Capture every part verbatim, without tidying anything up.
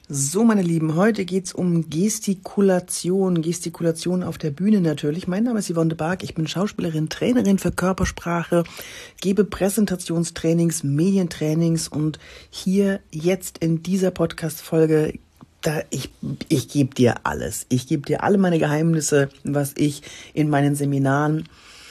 So, meine Lieben, heute geht's um Gestikulation, Gestikulation auf der Bühne natürlich. Mein Name ist Yvonne de Barg, ich bin Schauspielerin, Trainerin für Körpersprache, gebe Präsentationstrainings, Medientrainings und hier jetzt in dieser Podcast-Folge, da ich, ich gebe dir alles. Ich gebe dir alle meine Geheimnisse, was ich in meinen Seminaren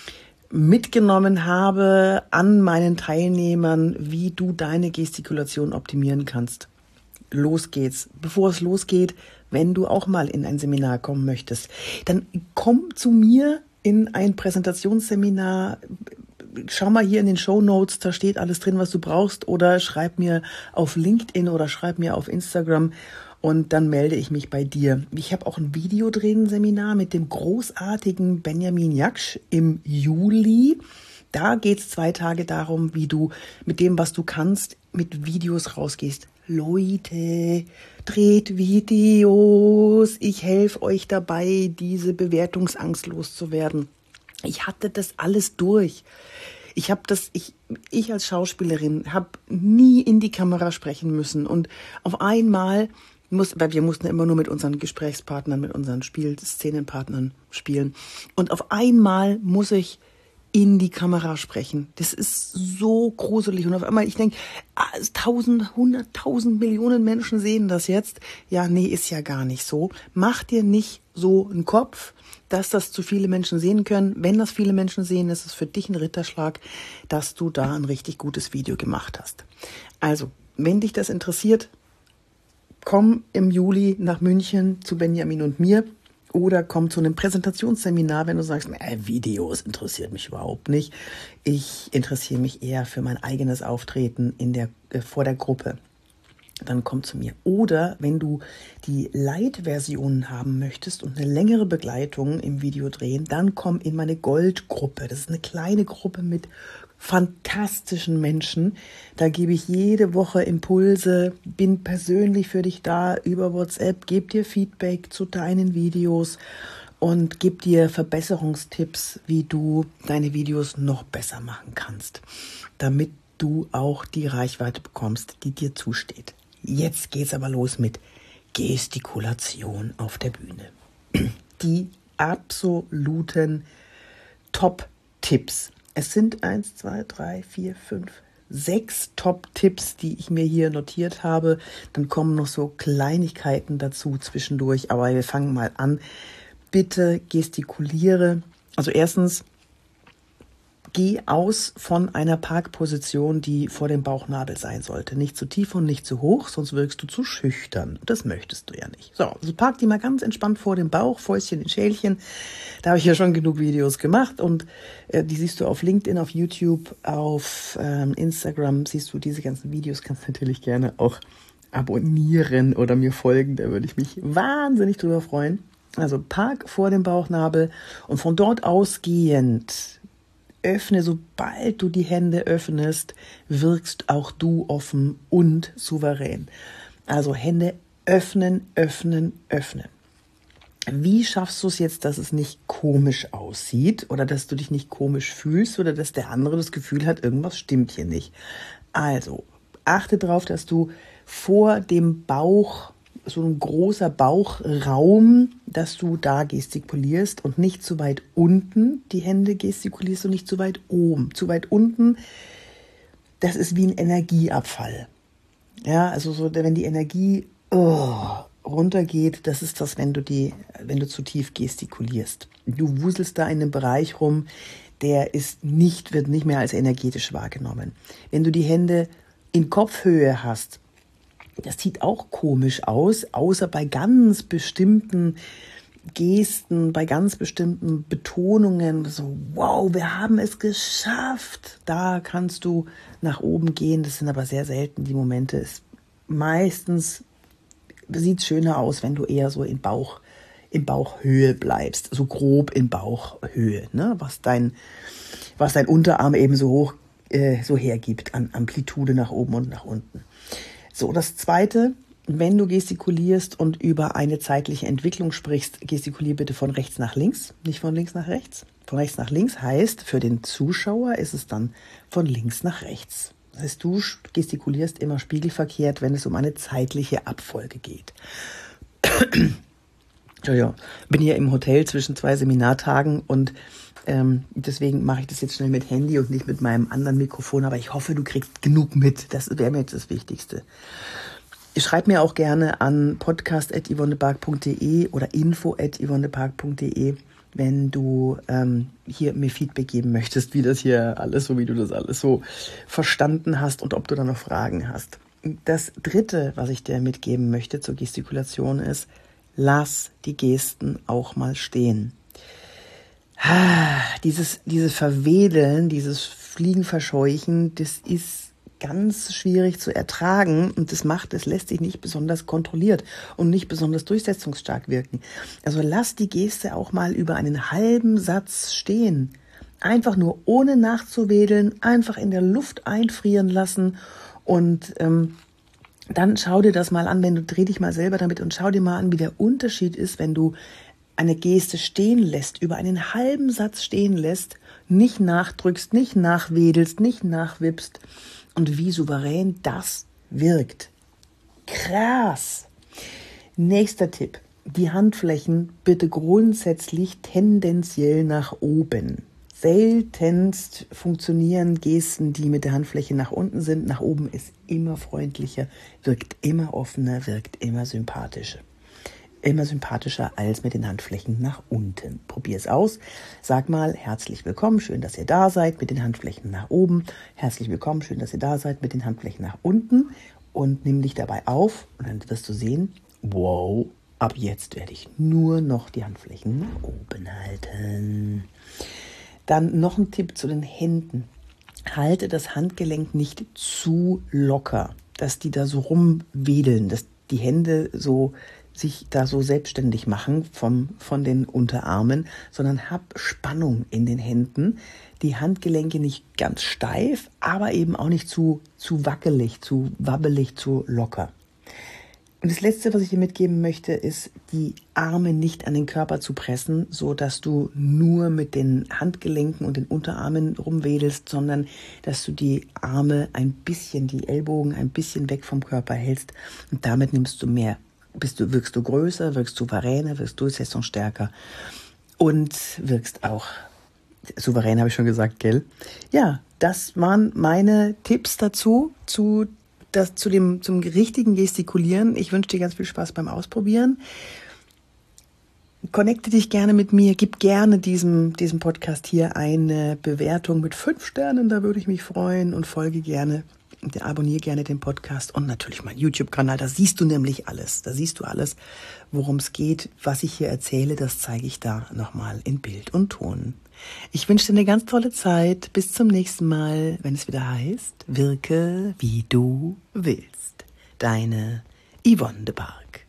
mitgenommen habe an meinen Teilnehmern, wie du deine Gestikulation optimieren kannst. Los geht's. Bevor es losgeht, wenn du auch mal in ein Seminar kommen möchtest, dann komm zu mir in ein Präsentationsseminar. Schau mal hier in den Shownotes, da steht alles drin, was du brauchst, oder schreib mir auf LinkedIn oder schreib mir auf Instagram und dann melde ich mich bei dir. Ich habe auch ein Videodrehen-Seminar mit dem großartigen Benjamin Jaksch im Juli. Da geht's zwei Tage darum, wie du mit dem, was du kannst, mit Videos rausgehst. Leute, dreht Videos. Ich helfe euch dabei, diese Bewertungsangst loszuwerden. Ich hatte das alles durch. Ich habe das, ich, ich als Schauspielerin habe nie in die Kamera sprechen müssen. Und auf einmal muss, weil wir mussten immer nur mit unseren Gesprächspartnern, mit unseren Spielszenenpartnern spielen. Und auf einmal muss ich in die Kamera sprechen. Das ist so gruselig. Und auf einmal, ich denke, tausend, hunderttausend Millionen Menschen sehen das jetzt. Ja, nee, ist ja gar nicht so. Mach dir nicht so einen Kopf, dass das zu viele Menschen sehen können. Wenn das viele Menschen sehen, ist es für dich ein Ritterschlag, dass du da ein richtig gutes Video gemacht hast. Also, wenn dich das interessiert, komm im Juli nach München zu Benjamin und mir. Oder komm zu einem Präsentationsseminar, wenn du sagst, äh, Videos interessiert mich überhaupt nicht. Ich interessiere mich eher für mein eigenes Auftreten in der, äh, vor der Gruppe. Dann komm zu mir. Oder wenn du die Light-Versionen haben möchtest und eine längere Begleitung im Video drehen, dann komm in meine Goldgruppe. Das ist eine kleine Gruppe mit fantastischen Menschen. Da gebe ich jede Woche Impulse, bin persönlich für dich da über WhatsApp, gebe dir Feedback zu deinen Videos und gebe dir Verbesserungstipps, wie du deine Videos noch besser machen kannst, damit du auch die Reichweite bekommst, die dir zusteht. Jetzt geht's aber los mit Gestikulation auf der Bühne. Die absoluten Top-Tipps. Es sind eins, zwei, drei, vier, fünf, sechs Top-Tipps, die ich mir hier notiert habe. Dann kommen noch so Kleinigkeiten dazu zwischendurch. Aber wir fangen mal an. Bitte gestikuliere. Also erstens, geh aus von einer Parkposition, die vor dem Bauchnabel sein sollte. Nicht zu tief und nicht zu hoch, sonst wirkst du zu schüchtern. Das möchtest du ja nicht. So, also park die mal ganz entspannt vor dem Bauch, Fäustchen in Schälchen. Da habe ich ja schon genug Videos gemacht und äh, die siehst du auf LinkedIn, auf YouTube, auf ähm, Instagram siehst du diese ganzen Videos. Kannst natürlich gerne auch abonnieren oder mir folgen. Da würde ich mich wahnsinnig drüber freuen. Also park vor dem Bauchnabel und von dort ausgehend öffne, sobald du die Hände öffnest, wirkst auch du offen und souverän. Also Hände öffnen, öffnen, öffnen. Wie schaffst du es jetzt, dass es nicht komisch aussieht oder dass du dich nicht komisch fühlst oder dass der andere das Gefühl hat, irgendwas stimmt hier nicht? Also achte darauf, dass du vor dem Bauch, so ein großer Bauchraum, dass du da gestikulierst und nicht zu weit unten die Hände gestikulierst und nicht zu weit oben. Zu weit unten, das ist wie ein Energieabfall. Ja, also so, wenn die Energie oh, runtergeht, das ist das, wenn du die, wenn du zu tief gestikulierst. Du wuselst da in einem Bereich rum, der ist nicht, wird nicht mehr als energetisch wahrgenommen. Wenn du die Hände in Kopfhöhe hast, das sieht auch komisch aus, außer bei ganz bestimmten Gesten, bei ganz bestimmten Betonungen. So, wow, wir haben es geschafft. Da kannst du nach oben gehen. Das sind aber sehr selten die Momente. Es meistens sieht es schöner aus, wenn du eher so im Bauch, in Bauchhöhe bleibst. So grob in Bauchhöhe, ne? Was dein, was dein Unterarm eben so hoch, äh, so hergibt an Amplitude nach oben und nach unten. So, das Zweite, wenn du gestikulierst und über eine zeitliche Entwicklung sprichst, gestikulier bitte von rechts nach links, nicht von links nach rechts. Von rechts nach links heißt, für den Zuschauer ist es dann von links nach rechts. Das heißt, du gestikulierst immer spiegelverkehrt, wenn es um eine zeitliche Abfolge geht. Entschuldigung, bin hier im Hotel zwischen zwei Seminartagen und ähm, deswegen mache ich das jetzt schnell mit Handy und nicht mit meinem anderen Mikrofon, aber ich hoffe, du kriegst genug mit. Das wäre mir jetzt das Wichtigste. Schreib mir auch gerne an podcast at yvonnebark punkt de oder info at yvonnebark punkt de, wenn du ähm, hier mir Feedback geben möchtest, wie das hier alles, so wie du das alles so verstanden hast und ob du da noch Fragen hast. Das Dritte, was ich dir mitgeben möchte zur Gestikulation ist, lass die Gesten auch mal stehen. Ah, dieses, dieses Verwedeln, dieses Fliegenverscheuchen, das ist ganz schwierig zu ertragen und das macht, das lässt sich nicht besonders kontrolliert und nicht besonders durchsetzungsstark wirken. Also lass die Geste auch mal über einen halben Satz stehen. Einfach nur ohne nachzuwedeln, einfach in der Luft einfrieren lassen und ähm, dann schau dir das mal an, wenn du dreh dich mal selber damit und schau dir mal an, wie der Unterschied ist, wenn du eine Geste stehen lässt, über einen halben Satz stehen lässt, nicht nachdrückst, nicht nachwedelst, nicht nachwippst und wie souverän das wirkt. Krass! Nächster Tipp. Die Handflächen bitte grundsätzlich tendenziell nach oben. Seltenst funktionieren Gesten, die mit der Handfläche nach unten sind. Nach oben ist immer freundlicher, wirkt immer offener, wirkt immer sympathischer. Immer sympathischer als mit den Handflächen nach unten. Probier es aus. Sag mal, herzlich willkommen, schön, dass ihr da seid, mit den Handflächen nach oben. Herzlich willkommen, schön, dass ihr da seid, mit den Handflächen nach unten. Und nimm dich dabei auf und dann wirst du sehen, wow, ab jetzt werde ich nur noch die Handflächen nach oben halten. Dann noch ein Tipp zu den Händen. Halte das Handgelenk nicht zu locker, dass die da so rumwedeln, dass die Hände so sich da so selbstständig machen vom, von den Unterarmen, sondern hab Spannung in den Händen. Die Handgelenke nicht ganz steif, aber eben auch nicht zu, zu wackelig, zu wabbelig, zu locker. Und das Letzte, was ich dir mitgeben möchte, ist, die Arme nicht an den Körper zu pressen, so dass du nur mit den Handgelenken und den Unterarmen rumwedelst, sondern dass du die Arme ein bisschen, die Ellbogen ein bisschen weg vom Körper hältst und damit nimmst du mehr. Bist du, wirkst du größer, wirkst souveräner, wirkst durchsetzungsstärker und wirkst auch souverän, habe ich schon gesagt, gell? Ja, das waren meine Tipps dazu, zu Das zu dem, zum richtigen Gestikulieren. Ich wünsche dir ganz viel Spaß beim Ausprobieren. Connecte dich gerne mit mir. Gib gerne diesem, diesem Podcast hier eine Bewertung mit fünf Sternen. Da würde ich mich freuen und folge gerne. Abonniere gerne den Podcast und natürlich meinen YouTube-Kanal. Da siehst du nämlich alles. Da siehst du alles, worum es geht. Was ich hier erzähle, das zeige ich da nochmal in Bild und Ton. Ich wünsche dir eine ganz tolle Zeit. Bis zum nächsten Mal, wenn es wieder heißt, wirke wie du willst. Deine Yvonne de Barg.